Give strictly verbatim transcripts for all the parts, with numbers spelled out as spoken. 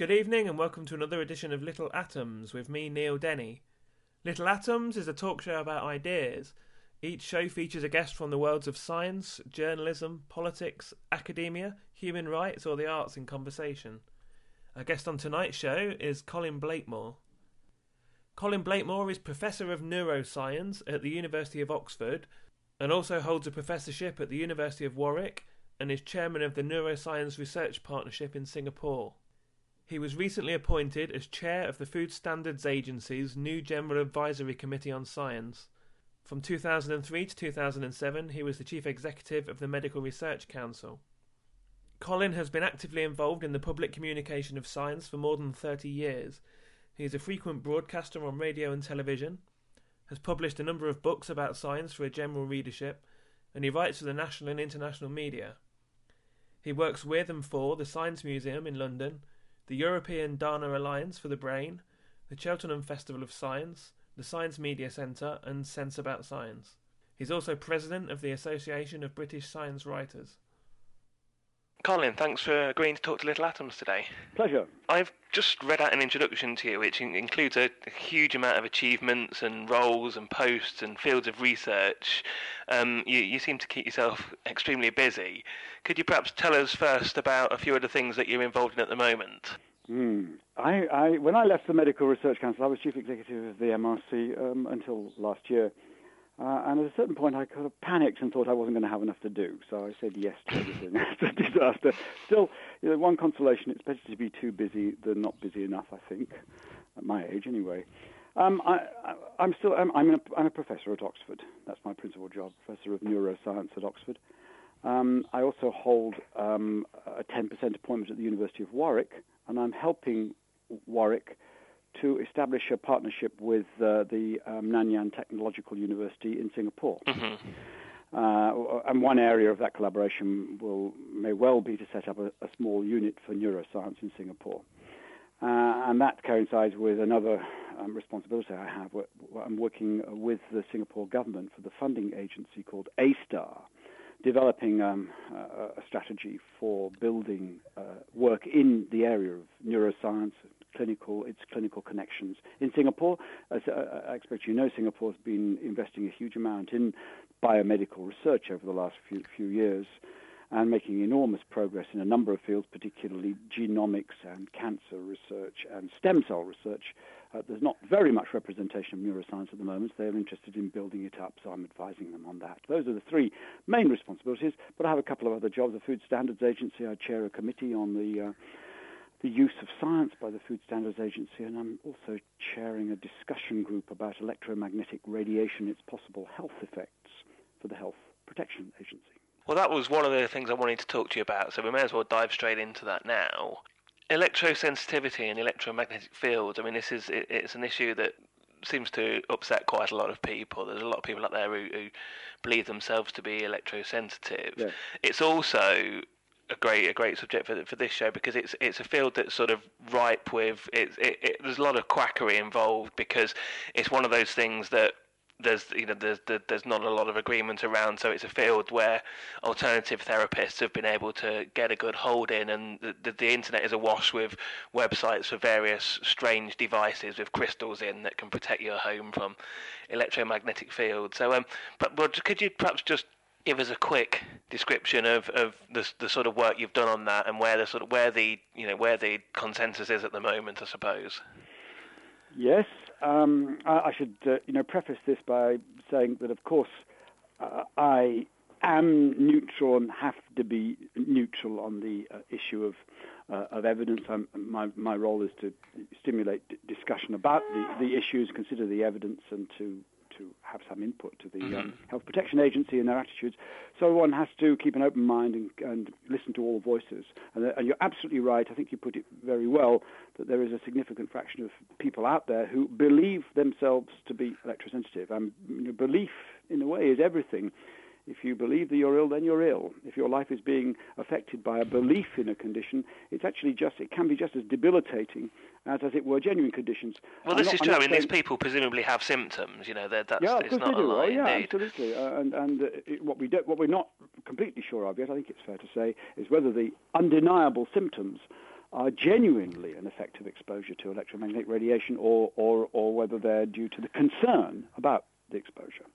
Good evening and welcome to another edition of Little Atoms with me, Neil Denny. Little Atoms is a talk show about ideas. Each show features a guest from the worlds of science, journalism, politics, academia, human rights or the arts in conversation. Our guest on tonight's show is Colin Blakemore. Colin Blakemore is Professor of Neuroscience at the University of Oxford and also holds a professorship at the University of Warwick and is Chairman of the Neuroscience Research Partnership in Singapore. He was recently appointed as Chair of the Food Standards Agency's new General Advisory Committee on Science. From two thousand three to two thousand seven, he was the Chief Executive of the Medical Research Council. Colin has been actively involved in the public communication of science for more than thirty years. He is a frequent broadcaster on radio and television, has published a number of books about science for a general readership, and he writes for the national and international media. He works with and for the Science Museum in London, the European Dana Alliance for the Brain, the Cheltenham Festival of Science, the Science Media Centre and Sense About Science. He's also President of the Association of British Science Writers. Colin, thanks for agreeing to talk to Little Atoms today. Pleasure. I've just read out an introduction to you which includes a huge amount of achievements and roles and posts and fields of research. Um, you, you seem to keep yourself extremely busy. Could you perhaps tell us first about a few of the things that you're involved in at the moment? Mm. I, I, when I left the Medical Research Council, I was Chief Executive of the M R C um, until last year. Uh, and at a certain point, I kind of panicked and thought I wasn't going to have enough to do. So I said yes to everything. It's a disaster. Still, you know, one consolation, it's better to be too busy than not busy enough, I think, at my age anyway. Um, I, I, I'm still, I'm, I'm, a, I'm a professor at Oxford. That's my principal job, Professor of Neuroscience at Oxford. Um, I also hold um, a ten percent appointment at the University of Warwick, and I'm helping Warwick to establish a partnership with uh, the um, Nanyang Technological University in Singapore. Mm-hmm. Uh, and one area of that collaboration will may well be to set up a, a small unit for neuroscience in Singapore. Uh, and that coincides with another um, responsibility I have. Where, where I'm working with the Singapore government for the funding agency called A STAR, developing um, a, a strategy for building uh, work in the area of neuroscience, clinical, its clinical connections. In Singapore, as uh, I expect you know, Singapore has been investing a huge amount in biomedical research over the last few, few years and making enormous progress in a number of fields, particularly genomics and cancer research and stem cell research. Uh, there's not very much representation of neuroscience at the moment. They're interested in building it up, so I'm advising them on that. Those are the three main responsibilities, but I have a couple of other jobs. The Food Standards Agency, I chair a committee on the uh, the use of science by the Food Standards Agency, and I'm also chairing a discussion group about electromagnetic radiation, its possible health effects for the Health Protection Agency. Well, that was one of the things I wanted to talk to you about, so we may as well dive straight into that now. Electrosensitivity and electromagnetic fields, I mean, this is it, it's an issue that seems to upset quite a lot of people. There's a lot of people out there who, who believe themselves to be electrosensitive. Yeah. It's also a great a great subject for for this show because it's it's a field that's sort of ripe with it's it, it, there's a lot of quackery involved because it's one of those things that there's you know there's there's not a lot of agreement around, so it's a field where alternative therapists have been able to get a good hold in, and the, the, the internet is awash with websites for various strange devices with crystals in that can protect your home from electromagnetic fields. So um but but could you perhaps just give us a quick description of, of the the sort of work you've done on that and where the sort of where the you know where the consensus is at the moment, I suppose. Yes, um, I, I should uh, you know preface this by saying that of course uh, I am neutral and have to be neutral on the uh, issue of uh, of evidence. I'm, my my role is to stimulate d- discussion about the, the issues, consider the evidence, and to. to have some input to the mm-hmm. um, Health Protection Agency and their attitudes. So one has to keep an open mind and, and listen to all voices. And, uh, and you're absolutely right, I think you put it very well, that there is a significant fraction of people out there who believe themselves to be electrosensitive. And you know, belief, in a way, is everything. If you believe that you're ill, then you're ill. If your life is being affected by a belief in a condition, it's actually just, it can be just as debilitating as, as it were, genuine conditions. Well, this not, is true. I mean, these people presumably have symptoms, you know, that's, yeah, it's not a do. lie, oh, yeah, indeed. absolutely. Uh, and and uh, it, what, we don't, what we're not completely sure of yet, I think it's fair to say, is whether the undeniable symptoms are genuinely an effective exposure to electromagnetic radiation, or, or, or whether they're due to the concern about the exposure.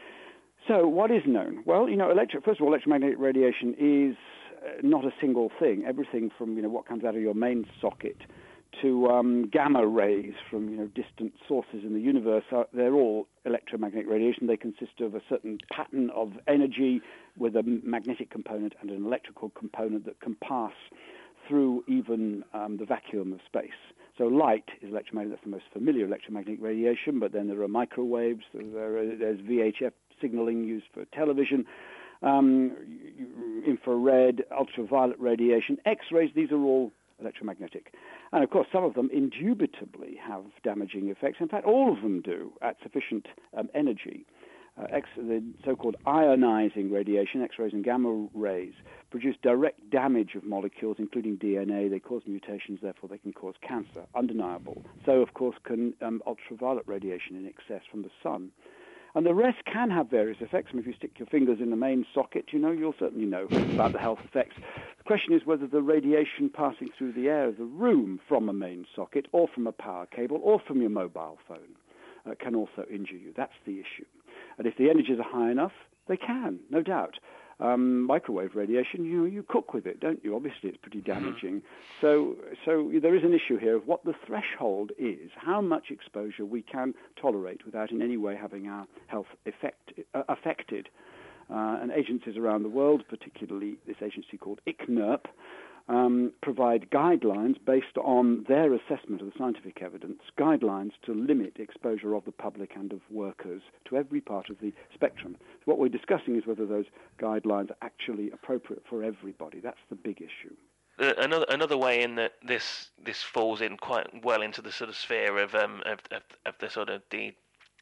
So what is known? Well, you know, electro- first of all, electromagnetic radiation is uh, not a single thing. Everything from, you know, what comes out of your main socket to um, gamma rays from, you know, distant sources in the universe, are, they're all electromagnetic radiation. They consist of a certain pattern of energy with a magnetic component and an electrical component that can pass through even um, the vacuum of space. So light is electromagnetic. That's the most familiar electromagnetic radiation, but then there are microwaves, there are, there's V H F signaling used for television, um, infrared, ultraviolet radiation, X-rays. These are all electromagnetic. And, of course, some of them indubitably have damaging effects. In fact, all of them do at sufficient um, energy. Uh, X, the so-called ionizing radiation, X-rays and gamma rays, produce direct damage of molecules, including D N A. They cause mutations, therefore they can cause cancer. Undeniable. So, of course, can um, ultraviolet radiation in excess from the sun. And the rest can have various effects. I mean, if you stick your fingers in the main socket, you know, you'll certainly know about the health effects. The question is whether the radiation passing through the air of the room from a main socket or from a power cable or from your mobile phone uh, can also injure you. That's the issue. And if the energies are high enough, they can, no doubt. Um, microwave radiation, you know, you cook with it, don't you? Obviously, it's pretty damaging. Mm-hmm. So, so there is an issue here of what the threshold is, how much exposure we can tolerate without in any way having our health effect, uh, affected. Uh, and agencies around the world, particularly this agency called I C N E R P, um, provide guidelines based on their assessment of the scientific evidence, guidelines to limit exposure of the public and of workers to every part of the spectrum. So what we're discussing is whether those guidelines are actually appropriate for everybody. That's the big issue. Uh, another another way in that this this falls in quite well into the sort of sphere of um of of, of the sort of the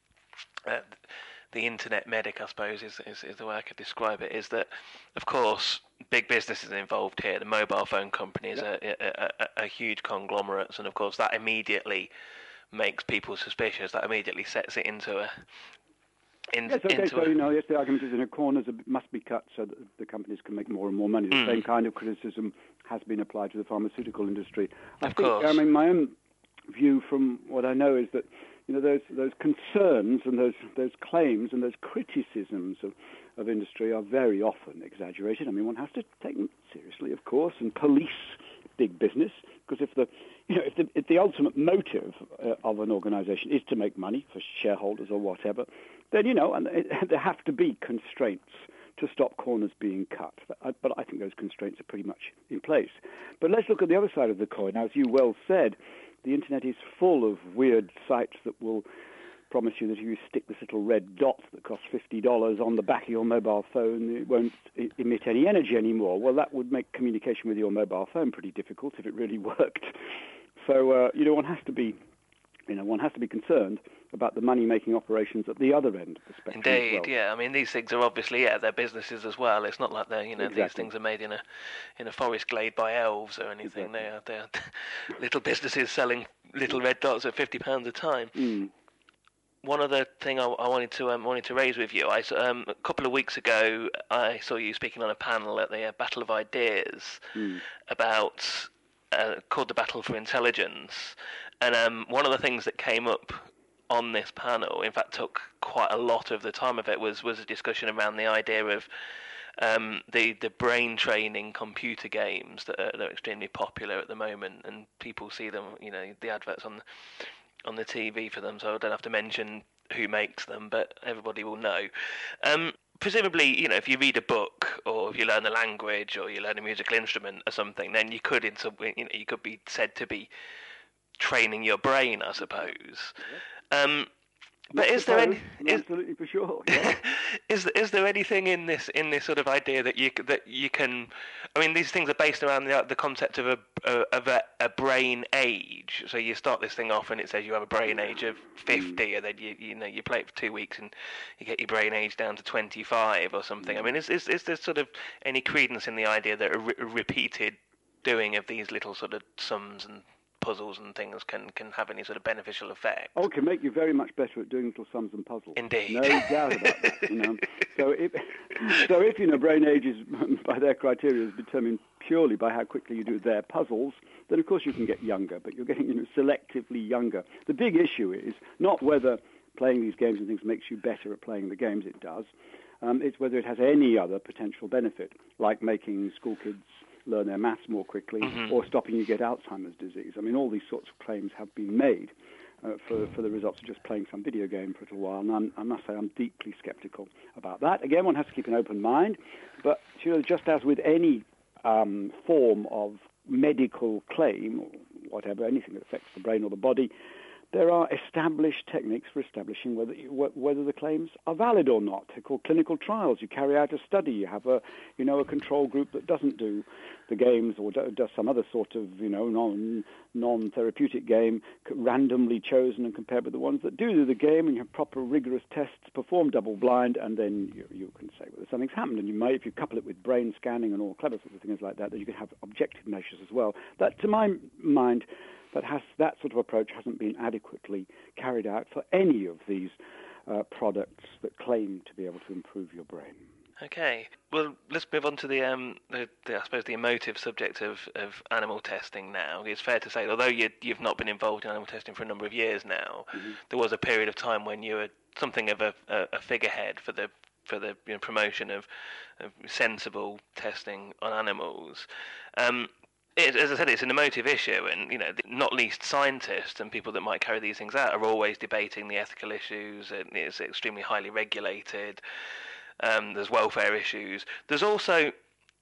uh, the internet medic, I suppose, is, is is the way I could describe it, is that, of course, big businesses are involved here. The mobile phone companies yep. are, are, are, are huge conglomerates, and of course that immediately makes people suspicious. That immediately sets it into a in, yes, okay, into so, a, you know, yes, the argument is in a corners must be cut so that the companies can make more and more money. The mm. same kind of criticism has been applied to the pharmaceutical industry. I of think, course. I mean, my own view from what I know is that, you know, those those concerns and those those claims and those criticisms of, of industry are very often exaggerated. I mean, one has to take them seriously, of course, and police big business, because if the you know if the if the ultimate motive uh, of an organisation is to make money for shareholders or whatever, then you know, and it, there have to be constraints to stop corners being cut. But I think those constraints are pretty much in place. But let's look at the other side of the coin. Now, as you well said, the internet is full of weird sites that will promise you that if you stick this little red dot that costs fifty dollars on the back of your mobile phone, it won't emit any energy anymore. Well, that would make communication with your mobile phone pretty difficult if it really worked. So, uh, you know, one has to be, you know, one has to be concerned about the money-making operations at the other end of the spectrum. Indeed, as well. yeah. I mean, these things are obviously, yeah, they're businesses as well. It's not like they're, you know, exactly. these things are made in a in a forest glade by elves or anything. Exactly. They are they are little businesses selling little red dots at fifty pounds a time. Mm. One other thing I, I wanted to um, wanted to raise with you, I um, a couple of weeks ago I saw you speaking on a panel at the uh, Battle of Ideas mm. about uh, called the Battle for Intelligence, and um, one of the things that came up on this panel, in fact took quite a lot of the time of it, was was a discussion around the idea of um, the the brain training computer games that are, that are extremely popular at the moment, and people see them, you know, the adverts on the, on the T V for them, so I don't have to mention who makes them, but everybody will know. Um, presumably, you know, if you read a book or if you learn a language or you learn a musical instrument or something, then you could in some, you know, you could be said to be training your brain, I suppose. Um, but Not is there any? Is, absolutely for sure. Yeah. is is there anything in this in this sort of idea that you that you can? I mean, these things are based around the the concept of a of a, a brain age. So you start this thing off and it says you have a brain age of fifty, mm. and then you you know you play it for two weeks and you get your brain age down to twenty-five or something. Mm. I mean, is is is there sort of any credence in the idea that a re- repeated doing of these little sort of sums and puzzles and things can, can have any sort of beneficial effect. Oh, it can make you very much better at doing little sums and puzzles. Indeed. No doubt about that. You know. So if, so if, you know, brain age is, by their criteria, is determined purely by how quickly you do their puzzles, then of course you can get younger, but you're getting, you know, selectively younger. The big issue is not whether playing these games and things makes you better at playing the games. It does. Um, it's whether it has any other potential benefit, like making school kids learn their maths more quickly, mm-hmm. or stopping you get Alzheimer's disease. I mean, all these sorts of claims have been made uh, for, for the results of just playing some video game for a little while, and I'm, I must say I'm deeply sceptical about that. Again, one has to keep an open mind, but you know, just as with any um, form of medical claim, or whatever, anything that affects the brain or the body, there are established techniques for establishing whether whether the claims are valid or not. They're called clinical trials. You carry out a study. You have a you know a control group that doesn't do the games or does some other sort of you know non non-therapeutic game, randomly chosen and compared with the ones that do do the game. And you have proper rigorous tests performed double blind, and then you, you can say whether something's happened. And you may, if you couple it with brain scanning and all clever sorts of things like that, then you can have objective measures as well. That, to my mind, But has, that sort of approach hasn't been adequately carried out for any of these uh, products that claim to be able to improve your brain. Okay, well, let's move on to the, um, the, the I suppose, the emotive subject of, of animal testing now. It's fair to say, although you, you've not been involved in animal testing for a number of years now, mm-hmm. there was a period of time when you were something of a, a, a figurehead for the for the you know, promotion of, of sensible testing on animals. Um, It, as I said, it's an emotive issue, and you know, not least scientists and people that might carry these things out are always debating the ethical issues. And it's extremely highly regulated. Um, there's welfare issues. There's also,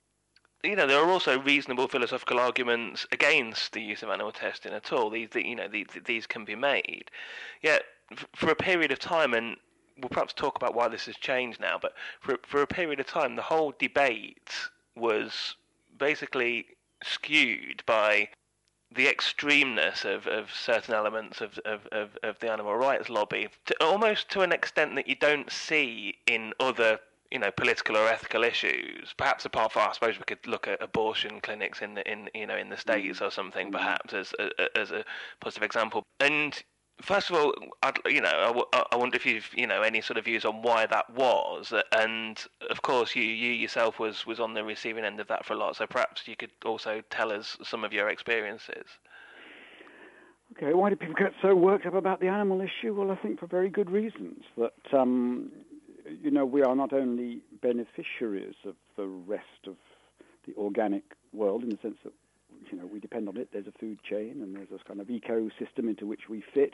you know, there are also reasonable philosophical arguments against the use of animal testing at all. These, you know, these, these can be made. Yet, for a period of time, and we'll perhaps talk about why this has changed now, but for for a period of time, the whole debate was basically skewed by the extremeness of, of certain elements of, of, of, of the animal rights lobby, to, almost to an extent that you don't see in other, you know, political or ethical issues. Perhaps apart from, I suppose we could look at abortion clinics in the, in you know in the States or something, perhaps as a, as a positive example. And first of all, I'd, you know, I, I wonder if you've, you know, any sort of views on why that was, and of course, you, you yourself was, was on the receiving end of that for a lot. So perhaps you could also tell us some of your experiences. Okay, why do people get so worked up about the animal issue? Well, I think for very good reasons. That um, you know, we are not only beneficiaries of the rest of the organic world in the sense that, you know, we depend on it. There's a food chain and there's this kind of ecosystem into which we fit.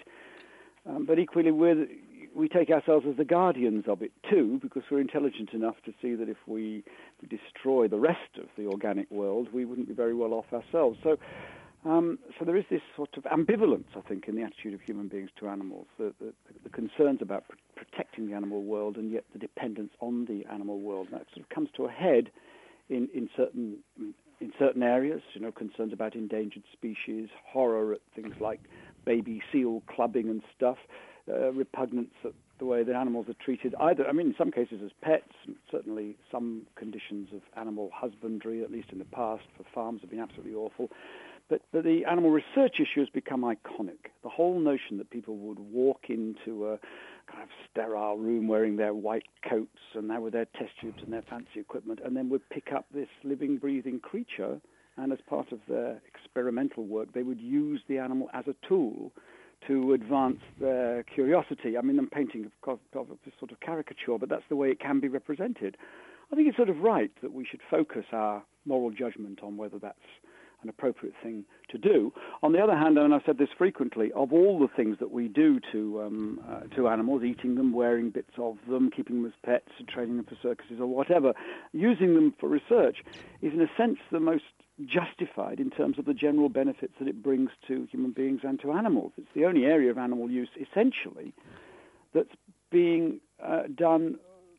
Um, but equally, we're, we take ourselves as the guardians of it too, because we're intelligent enough to see that if we, if we destroy the rest of the organic world, we wouldn't be very well off ourselves. So, um, so there is this sort of ambivalence, I think, in the attitude of human beings to animals. The, the, the concerns about pr- protecting the animal world and yet the dependence on the animal world. And that sort of comes to a head in, in certain... in certain areas, you know, concerns about endangered species, horror at things like baby seal clubbing and stuff, uh, repugnance at the way that animals are treated, either, I mean, in some cases as pets, certainly some conditions of animal husbandry, at least in the past, for farms have been absolutely awful. But, but the animal research issue has become iconic. The whole notion that people would walk into a kind of sterile room wearing their white coats and now with their test tubes and their fancy equipment, and then would pick up this living, breathing creature, and as part of their experimental work, they would use the animal as a tool to advance their curiosity. I mean, I'm painting of, of a sort of caricature, but that's the way it can be represented. I think it's sort of right that we should focus our moral judgment on whether that's an appropriate thing to do. On the other hand, and I've said this frequently, of all the things that we do to um, uh, to animals, eating them, wearing bits of them, keeping them as pets, training them for circuses or whatever, using them for research is in a sense the most justified in terms of the general benefits that it brings to human beings and to animals. It's the only area of animal use, essentially, that's being uh, done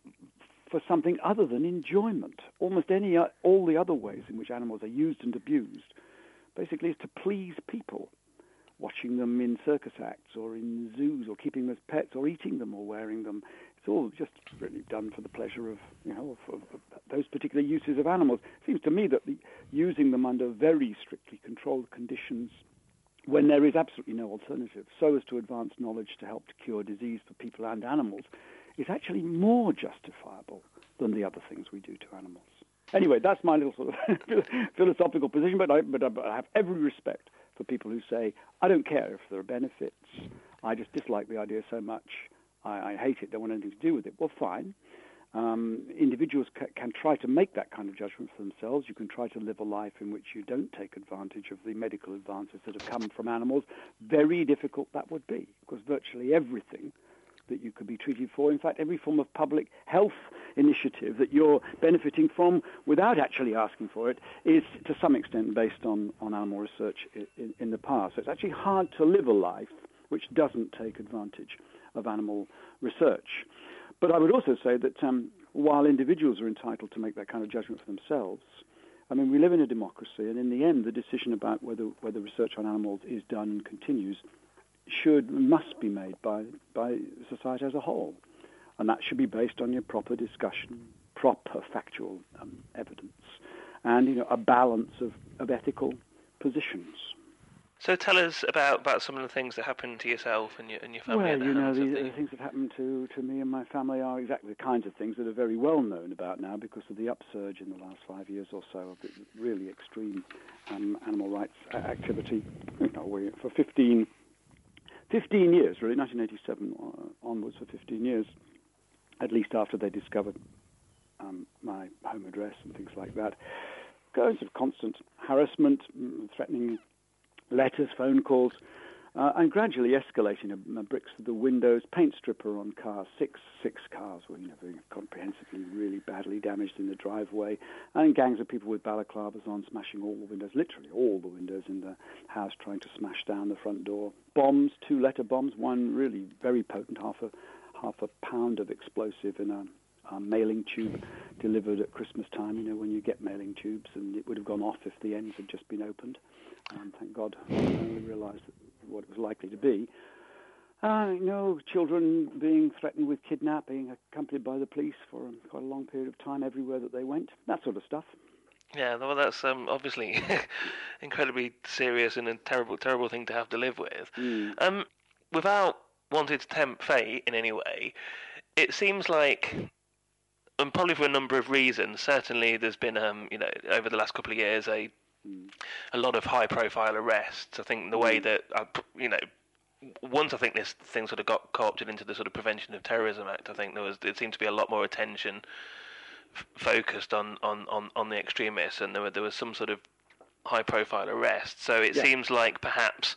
for something other than enjoyment. Almost any, uh, all the other ways in which animals are used and abused, basically is to please people, watching them in circus acts or in zoos or keeping them as pets or eating them or wearing them. It's all just really done for the pleasure of, you know, of, of, of those particular uses of animals. It seems to me that the, using them under very strictly controlled conditions when there is absolutely no alternative, so as to advance knowledge to help to cure disease for people and animals, is actually more justifiable than the other things we do to animals. Anyway, that's my little sort of philosophical position, but I, but I have every respect for people who say, I don't care if there are benefits, I just dislike the idea so much, I, I hate it, don't want anything to do with it. Well, fine. Um, individuals ca- can try to make that kind of judgment for themselves. You can try to live a life in which you don't take advantage of the medical advances that have come from animals. Very difficult that would be, because virtually everything that you could be treated for, in fact, every form of public health initiative that you're benefiting from without actually asking for it, is to some extent based on, on animal research in, in the past. So it's actually hard to live a life which doesn't take advantage of animal research. But I would also say that um, while individuals are entitled to make that kind of judgment for themselves, I mean, we live in a democracy, and in the end, the decision about whether whether research on animals is done and continues should, must be made by, by society as a whole. And that should be based on your proper discussion, proper factual um, evidence, and, you know, a balance of, of ethical positions. So tell us about, about some of the things that happened to yourself and your, and your family. Well, at the you know, hands the, of the... the things that happened to, to me and my family are exactly the kinds of things that are very well known about now because of the upsurge in the last five years or so of the really extreme um, animal rights activity. You know, we, for fifteen, fifteen years, really, nineteen eighty-seven onwards for fifteen years, at least after they discovered um, my home address and things like that, going sort of constant harassment, threatening letters, phone calls, uh, and gradually escalating a, a bricks to the windows, paint stripper on cars, six six cars were, you know, very comprehensively, really badly damaged in the driveway, and gangs of people with balaclavas on, smashing all the windows, literally all the windows in the house, trying to smash down the front door. Bombs, two letter bombs, one really very potent, half a half a pound of explosive in a A mailing tube delivered at Christmas time, you know, when you get mailing tubes, and it would have gone off if the ends had just been opened. Um, thank God uh, we realised what it was likely to be. Uh, you know, children being threatened with kidnapping, accompanied by the police for quite a long period of time everywhere that they went, that sort of stuff. Yeah, well, that's um, obviously incredibly serious and a terrible, terrible thing to have to live with. Mm. Um, without wanting to tempt fate in any way, it seems like, and probably for a number of reasons, certainly there's been, um, you know, over the last couple of years, a Mm. a lot of high-profile arrests. I think the way that, uh, you know, once I think this thing sort of got co-opted into the sort of Prevention of Terrorism Act, I think there was, it seemed to be a lot more attention f- focused on, on, on, on the extremists, and there were there was some sort of high-profile arrests. So it Yeah. seems like perhaps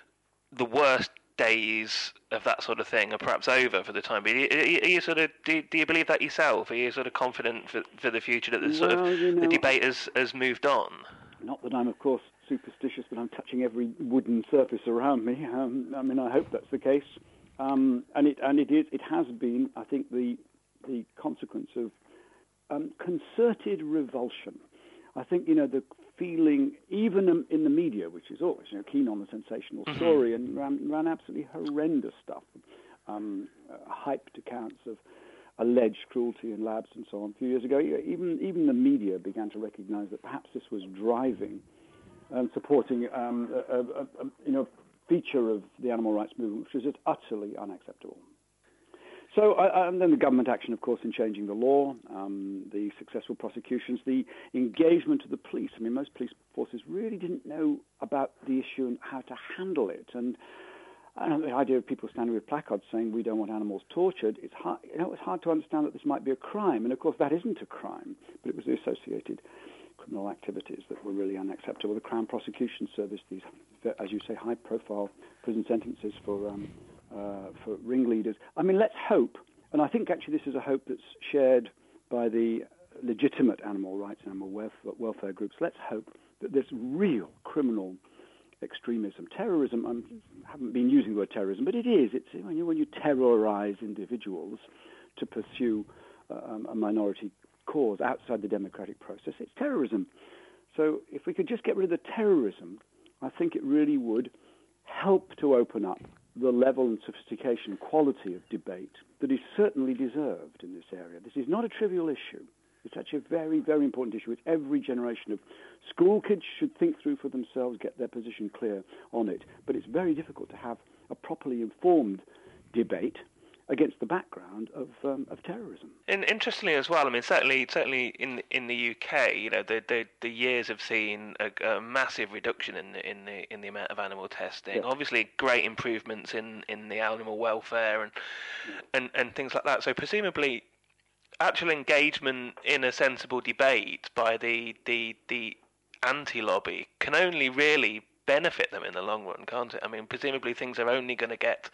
the worst days of that sort of thing are perhaps over for the time being. Are you, are you sort of do you, do you believe that yourself? Are you sort of confident for for the future that the sort Well, of you know, the debate has, has moved on? Not that I'm, of course, superstitious, but I'm touching every wooden surface around me. Um, I mean, I hope that's the case. Um, and it and it is. It has been, I think, the the consequence of um, concerted revulsion. I think, you know, the feeling, even in the media, which is always, you know, keen on the sensational Mm-hmm. story, and ran, ran absolutely horrendous stuff, um, uh, hyped accounts of alleged cruelty in labs and so on a few years ago. Even even the media began to recognise that perhaps this was driving and supporting um, a, a, a, you know, feature of the animal rights movement, which is just utterly unacceptable. So, uh, and then the government action, of course, in changing the law, um, the successful prosecutions, the engagement of the police. I mean, most police forces really didn't know about the issue and how to handle it. And And the idea of people standing with placards saying we don't want animals tortured, it's hard, you know, it's hard to understand that this might be a crime. And of course, that isn't a crime, but it was the associated criminal activities that were really unacceptable. The Crown Prosecution Service, these, as you say, high-profile prison sentences for um, uh, for ringleaders. I mean, let's hope, and I think actually this is a hope that's shared by the legitimate animal rights and animal welfare, welfare groups. Let's hope that this real criminal extremism, terrorism, I haven't been using the word terrorism, but it is. It's when you, when you terrorize individuals to pursue um, a minority cause outside the democratic process, it's terrorism. So if we could just get rid of the terrorism, I think it really would help to open up the level and sophistication, quality of debate that is certainly deserved in this area. This is not a trivial issue. It's actually a very, very important issue, which every generation of school kids should think through for themselves, get their position clear on it. But it's very difficult to have a properly informed debate against the background of um, of terrorism. And interestingly as well, I mean, certainly certainly in in the U K, you know, the the, the years have seen a, a massive reduction in the in the in the amount of animal testing. Yeah. Obviously, great improvements in, in the animal welfare and, Yeah. and and things like that. So presumably, actual engagement in a sensible debate by the the the anti-lobby can only really benefit them in the long run, can't it? I mean, presumably things are only going to get.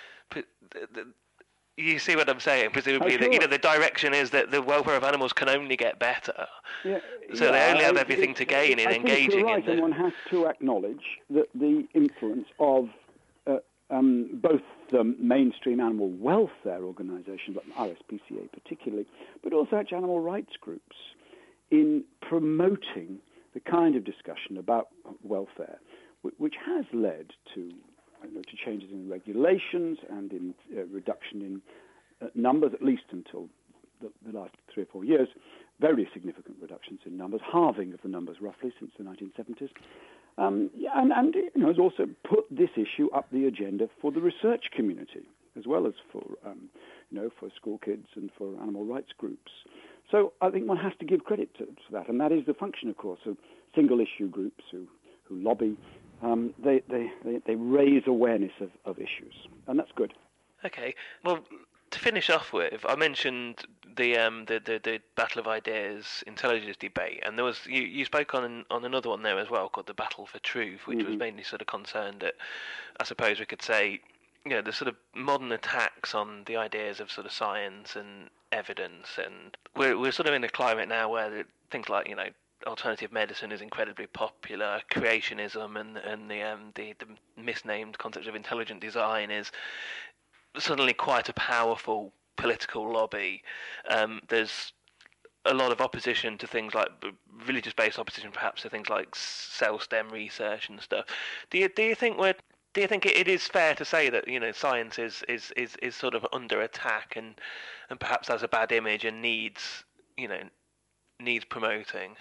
You see what I'm saying? Presumably, Oh, the, sure. you know, the direction is that the welfare of animals can only get better. Yeah, So yeah, they only have I- everything it- to gain in I think engaging you're right, in the. and one has to acknowledge that the influence of uh, um, both the mainstream animal welfare organisations, like R S P C A particularly, but also actually animal rights groups, in promoting the kind of discussion about welfare, wh- which has led to you know, to changes in regulations and in uh, reduction in uh, numbers, at least until the, the last three or four years, very significant reductions in numbers, halving of the numbers roughly since the nineteen seventies. Um, yeah, and, and you know, has also put this issue up the agenda for the research community, as well as for um, you know for school kids and for animal rights groups. So I think one has to give credit to, to that, and that is the function, of course, of single-issue groups who, who lobby. Um, they, they, they, they raise awareness of, of issues, and that's good. Okay, well, to finish off with, I mentioned the um the, the, the Battle of Ideas intelligence debate, and there was you, you spoke on on another one there as well called the Battle for Truth, which Mm-hmm. was mainly sort of concerned at, I suppose we could say, you know, the sort of modern attacks on the ideas of sort of science and evidence, and we're we're sort of in a climate now where things like, you know, alternative medicine is incredibly popular, creationism and and the um the, the misnamed concept of intelligent design is suddenly quite a powerful political lobby. Um, there's a lot of opposition to things like religious-based opposition, perhaps to things like cell stem research and stuff. Do you do you think we're do you think it is fair to say that, you know, science is, is, is, is sort of under attack and and perhaps has a bad image and needs, you know, needs promoting?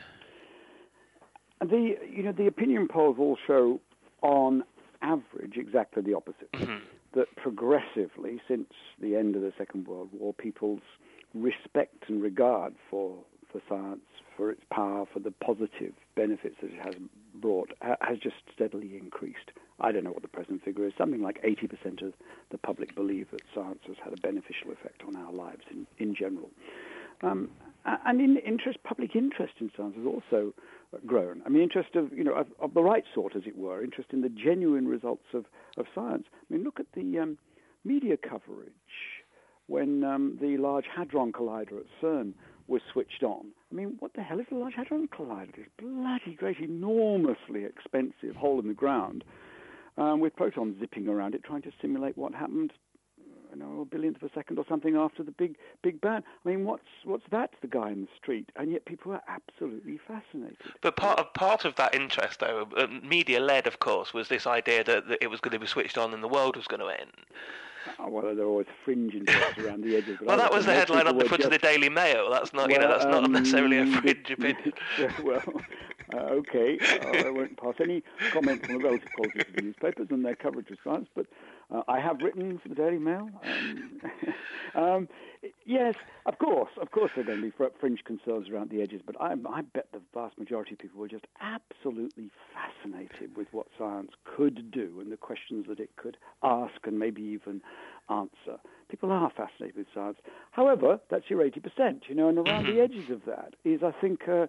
The you know the opinion polls all show, on average, exactly the opposite. Mm-hmm. That progressively, since the end of the Second World War, people's respect and regard for for science, for its power, for the positive benefits that it has brought, ha- has just steadily increased. I don't know what the present figure is. Something like eighty percent of the public believe that science has had a beneficial effect on our lives in, in general. Um, and in interest, public interest in science has also grown. I mean, interest of, you know, of, of the right sort, as it were, interest in the genuine results of, of science. I mean, look at the um, media coverage when um, the Large Hadron Collider at CERN was switched on. I mean, what the hell is the Large Hadron Collider? This bloody great, enormously expensive hole in the ground um, with protons zipping around it, trying to simulate what happened, you know, a billionth of a second or something after the big big bang. I mean, what's what's that to the guy in the street? And yet people are absolutely fascinated. But part of part of that interest, though, uh, media-led, of course, was this idea that, that it was going to be switched on and the world was going to end. Oh, well, there are always fringe interests around the edges. But Well, I that was the reckon most headline on people the were front of just- the Daily Mail. That's not, you Well, know, that's not um, necessarily a the- fringe opinion. well, uh, okay, uh, I won't pass any comment on the relative qualities of the newspapers and their coverage of science, but uh, I have written for the Daily Mail. Um, um, yes, of course, of course there are going to be fr- fringe concerns around the edges, but I, I bet the vast majority of people were just absolutely fascinated with what science could do and the questions that it could ask and maybe even answer. People are fascinated with science. However, that's your eighty percent, you know, and around the edges of that is, I think, uh,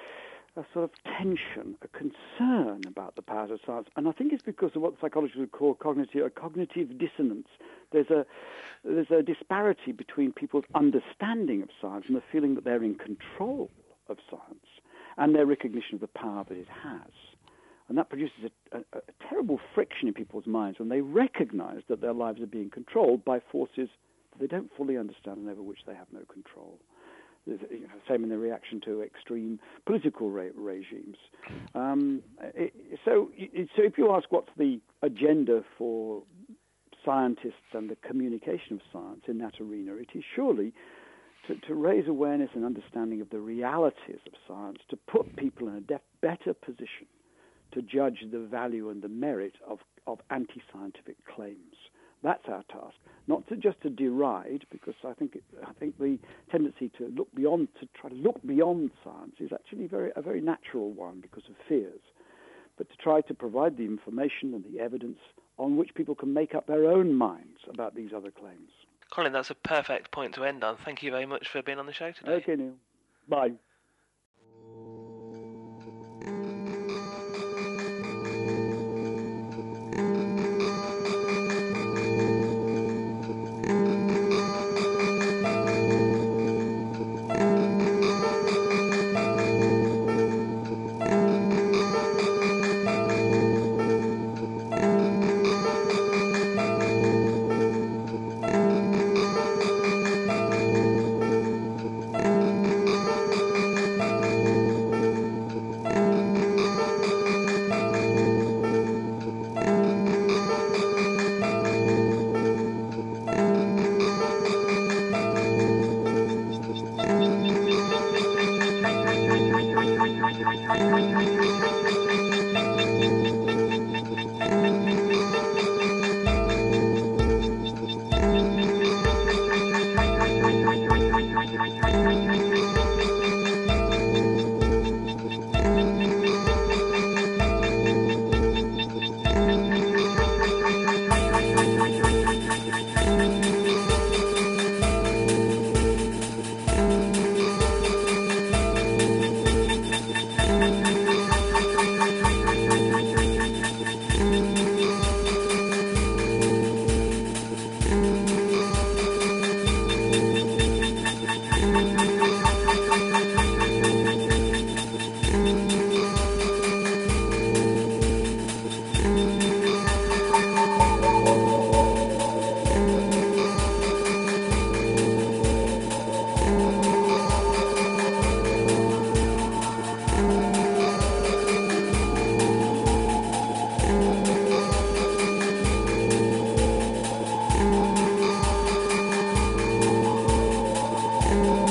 a sort of tension, a concern about the powers of science. And I think it's because of what psychologists would call cognitive, a cognitive dissonance. There's a, there's a disparity between people's understanding of science and the feeling that they're in control of science and their recognition of the power that it has. And that produces a, a, a terrible friction in people's minds when they recognize that their lives are being controlled by forces that they don't fully understand and over which they have no control. You know, same in the reaction to extreme political re- regimes. Um, it, so, it, so if you ask what's the agenda for scientists and the communication of science in that arena, it is surely to, to raise awareness and understanding of the realities of science, to put people in a def- better position to judge the value and the merit of, of anti-scientific claims. That's our task, not to just to deride, because I think it, I think the tendency to look beyond, to try to look beyond science is actually very a very natural one because of fears, but to try to provide the information and the evidence on which people can make up their own minds about these other claims. Colin, that's a perfect point to end on. Thank you very much for being on the show today. Okay, Neil. Bye. Thank you.